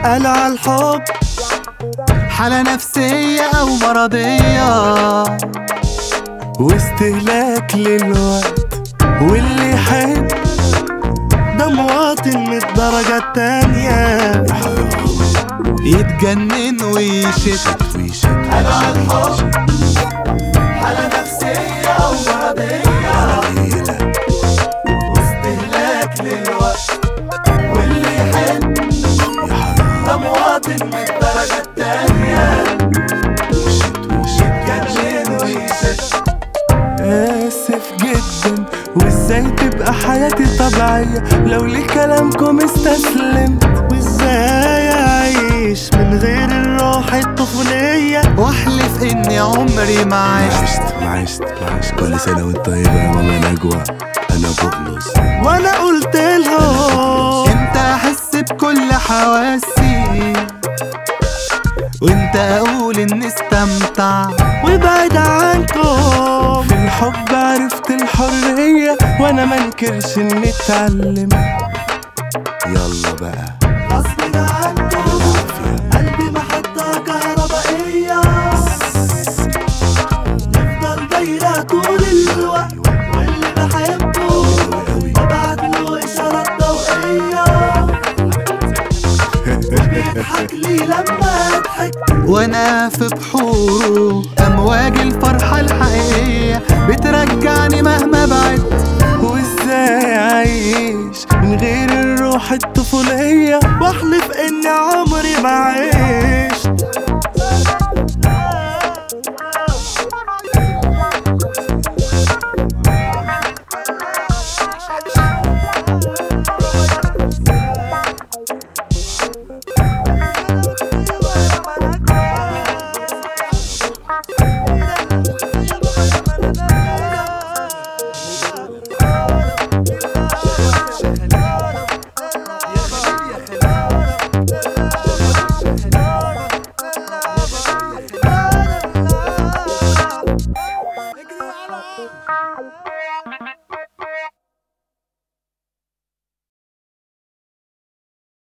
قالوا عالحب حالة نفسية أو مرضية واستهلاك للوقت، واللي يحب ده مواطن من الدرجة التانية يتجنن ويشت قالوا عالحب حالة نفسية أو مرضية واستهلاك للوقت، واللي يحب ده مواطن من الدرجة التانية يتجنن ويشت. آسف جدا، وازاي تبقى حياتي طبيعية لو لكلامكم استسلمت؟ وازاي اعيش من غير الروح الطفولية؟ واحلف اني عمري ما عشت كل سنة وانت طيبة يا ماما نجوى. انا بقلص وانا قلت لهم امتى احس بكل حواسي وانت اقول اني استمتع وبعد عنكم في الحب عرفت الحرية، وانا منكرش اني اتعلم. يلا بقى غصب عنكم قلبي محطة كهربائية نفضل دايرة طول الوقت، واللي بحبه ببعتله إشارات ضوئية بيضحك لي لما اضحك، وانا في بحوره امواج الفرحة الحقيقية بترجعني مهما بعدت. وازاي اعيش من غير الروح الطفولية؟ واحلف اني عمري ما عشت